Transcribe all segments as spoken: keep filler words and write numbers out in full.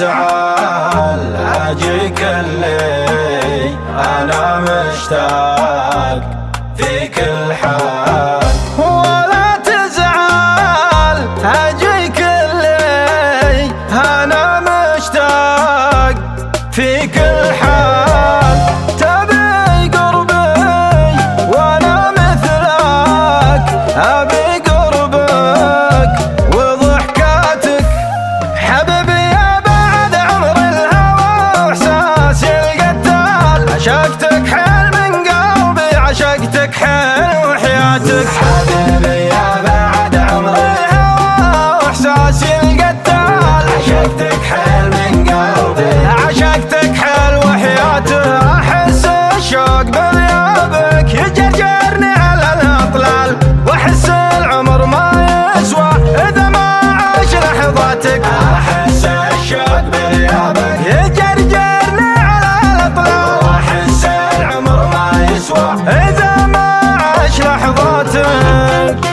تزعل أجيك اللي أنا مشتاق في كل حال. ولا تزعل أجيك اللي أنا مشتاق في كل حال. تبي قربي وأنا مثلك، أبي قربك وضحكاتك حبيبي يا بعد عمر الهوى وإحساسي القتال. عشقتك حيل من قلبي، عشقتك حيل وحياتك حبيبي يا بعد عمر الهوى وإحساسي القتال. عشقتك حيل من قلبي، عشقتك حيل وحياتك. أحس الشوق بغيابك يجرجرني على الأطلال، وأحس العمر ما يسوى إذا ما عاش لحظاتك. أحس الشوق بغيابك يجرجرني على الأطلال، وأحس العمر ما يسوى إذا ما عاش لحظاتك.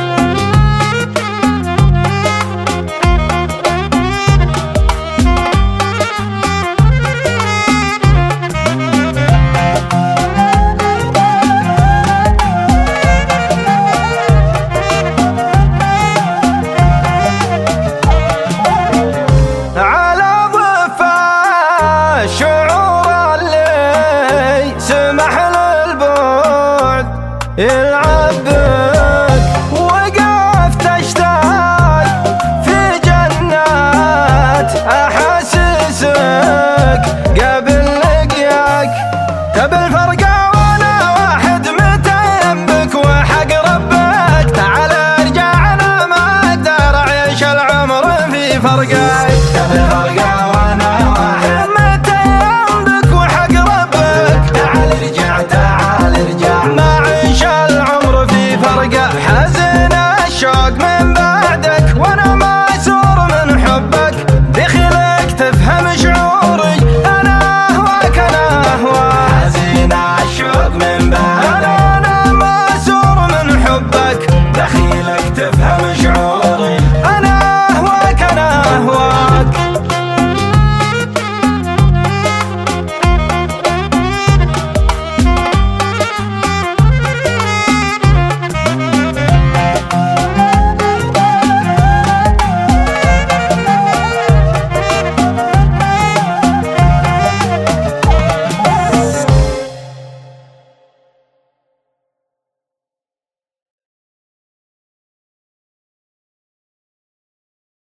الشعور اللي سمح للبعد يلعب بك، وقفت اشتاق في جنات احاسسك قبل لقياك. تبي الفرقة وانا واحد متيم بك وحق ربك. تعال ارجع انا ما اقدر اعيش العمر في فرقك. تبي الفرقة وانا واحد تعال ارجع ما عيش العمر في فرقة. حزن الشوق من بعد